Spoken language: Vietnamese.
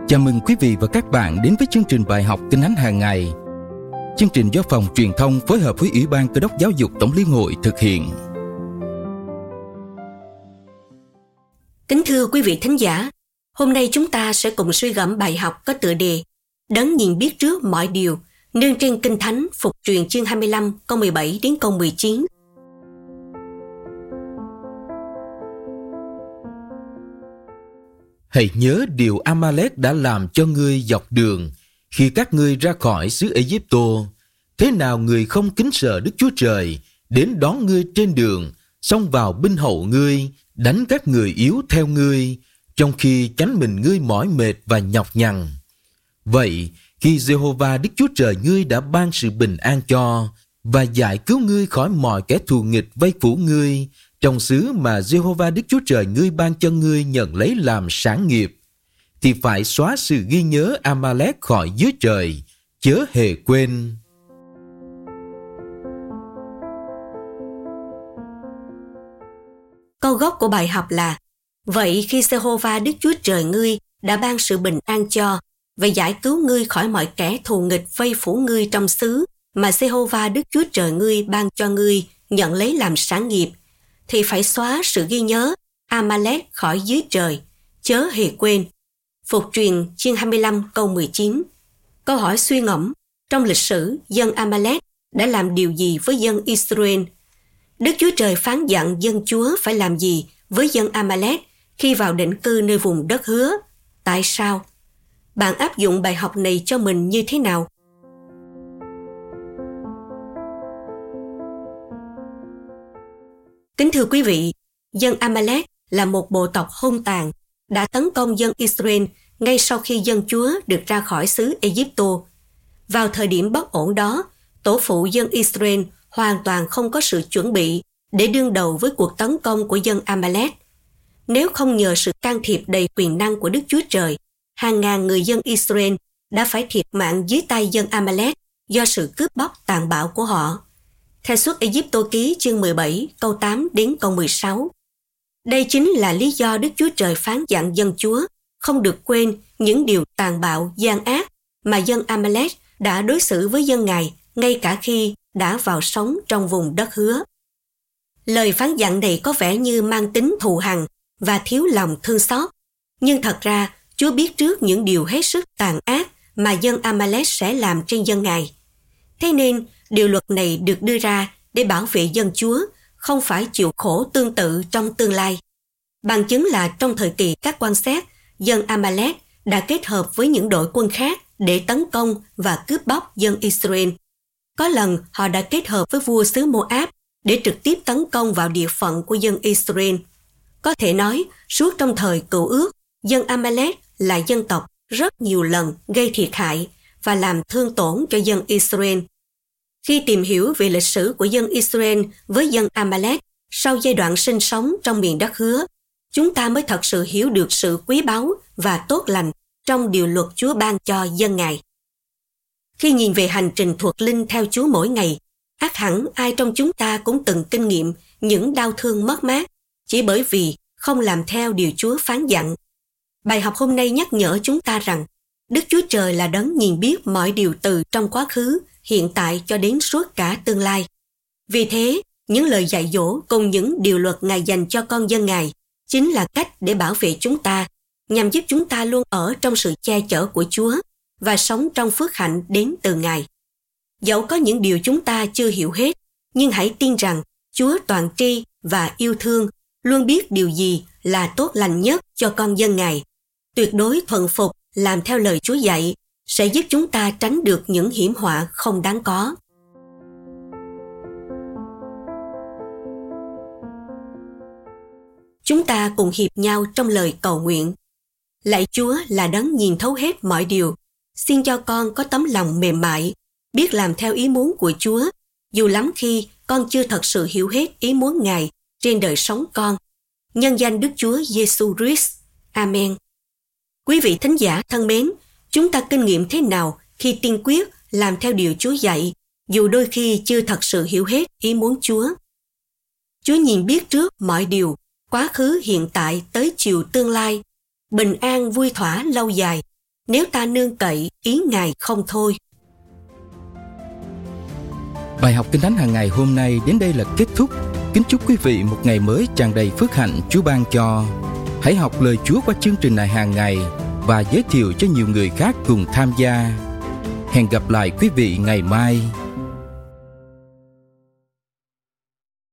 Chào mừng quý vị và các bạn đến với chương trình bài học Kinh Thánh hàng ngày. Chương trình do Phòng Truyền thông phối hợp với Ủy ban Cơ đốc Giáo dục Tổng Liên hội thực hiện. Kính thưa quý vị thính giả, hôm nay chúng ta sẽ cùng suy gẫm bài học có tựa đề Đấng nhìn biết trước mọi điều, nương trên Kinh Thánh Phục Truyền chương 25 câu 17 đến câu 19. Hãy nhớ điều A-ma-lét đã làm cho ngươi dọc đường khi các ngươi ra khỏi xứ Ê-díp-tô. Thế nào người không kính sợ Đức Chúa Trời đến đón ngươi trên đường, xông vào binh hậu ngươi, đánh các người yếu theo ngươi, trong khi chánh mình ngươi mỏi mệt và nhọc nhằn. Vậy, khi Giê-hô-va Đức Chúa Trời ngươi đã ban sự bình an cho và giải cứu ngươi khỏi mọi kẻ thù nghịch vây phủ ngươi, trong xứ mà Giê-hô-va Đức Chúa Trời ngươi ban cho ngươi nhận lấy làm sản nghiệp, thì phải xóa sự ghi nhớ A-ma-lét khỏi dưới trời, chớ hề quên. Câu gốc của bài học là: Vậy khi Giê-hô-va Đức Chúa Trời ngươi đã ban sự bình an cho và giải cứu ngươi khỏi mọi kẻ thù nghịch vây phủ ngươi trong xứ mà Giê-hô-va Đức Chúa Trời ngươi ban cho ngươi nhận lấy làm sản nghiệp, thì phải xóa sự ghi nhớ A-ma-lét khỏi dưới trời, chớ hề quên. Phục Truyền chương 25 câu 19. Câu hỏi suy ngẫm: trong lịch sử, dân A-ma-lét đã làm điều gì với dân Israel? Đức Chúa Trời phán dặn dân Chúa phải làm gì với dân A-ma-lét khi vào định cư nơi vùng đất hứa? Tại sao? Bạn áp dụng bài học này cho mình như thế nào? Kính thưa quý vị, dân A-ma-lét là một bộ tộc hung tàn, đã tấn công dân Israel ngay sau khi dân Chúa được ra khỏi xứ Ê-díp-tô. Vào thời điểm bất ổn đó, tổ phụ dân Israel hoàn toàn không có sự chuẩn bị để đương đầu với cuộc tấn công của dân A-ma-lét. Nếu không nhờ sự can thiệp đầy quyền năng của Đức Chúa Trời, hàng ngàn người dân Israel đã phải thiệt mạng dưới tay dân A-ma-lét do sự cướp bóc tàn bạo của họ. Theo Xuất Ê-díp-tô ký chương 17 câu 8 đến câu 16. Đây chính là lý do Đức Chúa Trời phán dặn dân Chúa không được quên những điều tàn bạo, gian ác mà dân A-ma-lét đã đối xử với dân Ngài ngay cả khi đã vào sống trong vùng đất hứa. Lời phán dặn này có vẻ như mang tính thù hằn và thiếu lòng thương xót, nhưng thật ra Chúa biết trước những điều hết sức tàn ác mà dân A-ma-lét sẽ làm trên dân Ngài. Thế nên, điều luật này được đưa ra để bảo vệ dân Chúa không phải chịu khổ tương tự trong tương lai. Bằng chứng là trong thời kỳ các quan xét, dân A-ma-lét đã kết hợp với những đội quân khác để tấn công và cướp bóc dân Israel. Có lần họ đã kết hợp với vua xứ Mô-áp để trực tiếp tấn công vào địa phận của dân Israel. Có thể nói, suốt trong thời Cựu Ước, dân A-ma-lét là dân tộc rất nhiều lần gây thiệt hại và làm thương tổn cho dân Israel. Khi tìm hiểu về lịch sử của dân Israel với dân A-ma-lét sau giai đoạn sinh sống trong miền đất hứa, chúng ta mới thật sự hiểu được sự quý báu và tốt lành trong điều luật Chúa ban cho dân Ngài. Khi nhìn về hành trình thuộc linh theo Chúa mỗi ngày, ắt hẳn ai trong chúng ta cũng từng kinh nghiệm những đau thương mất mát chỉ bởi vì không làm theo điều Chúa phán dặn. Bài học hôm nay nhắc nhở chúng ta rằng Đức Chúa Trời là đấng nhìn biết mọi điều từ trong quá khứ, hiện tại cho đến suốt cả tương lai. Vì thế, những lời dạy dỗ cùng những điều luật Ngài dành cho con dân Ngài chính là cách để bảo vệ chúng ta, nhằm giúp chúng ta luôn ở trong sự che chở của Chúa và sống trong phước hạnh đến từ Ngài. Dẫu có những điều chúng ta chưa hiểu hết, nhưng hãy tin rằng Chúa toàn tri và yêu thương luôn biết điều gì là tốt lành nhất cho con dân Ngài. Tuyệt đối thuận phục làm theo lời Chúa dạy sẽ giúp chúng ta tránh được những hiểm họa không đáng có. Chúng ta cùng hiệp nhau trong lời cầu nguyện. Lạy Chúa là đấng nhìn thấu hết mọi điều, xin cho con có tấm lòng mềm mại, biết làm theo ý muốn của Chúa, dù lắm khi con chưa thật sự hiểu hết ý muốn Ngài trên đời sống con. Nhân danh Đức Chúa Giêsu Christ. Amen. Quý vị thính giả thân mến, chúng ta kinh nghiệm thế nào khi tiên quyết làm theo điều Chúa dạy, dù đôi khi chưa thật sự hiểu hết ý muốn Chúa? Chúa nhìn biết trước mọi điều, quá khứ, hiện tại tới chiều tương lai, bình an vui thỏa lâu dài, nếu ta nương cậy ý Ngài không thôi. Bài học Kinh Thánh hàng ngày hôm nay đến đây là kết thúc. Kính chúc quý vị một ngày mới tràn đầy phước hạnh Chúa ban cho. Hãy học lời Chúa qua chương trình này hàng ngày và giới thiệu cho nhiều người khác cùng tham gia. Hẹn gặp lại quý vị ngày mai.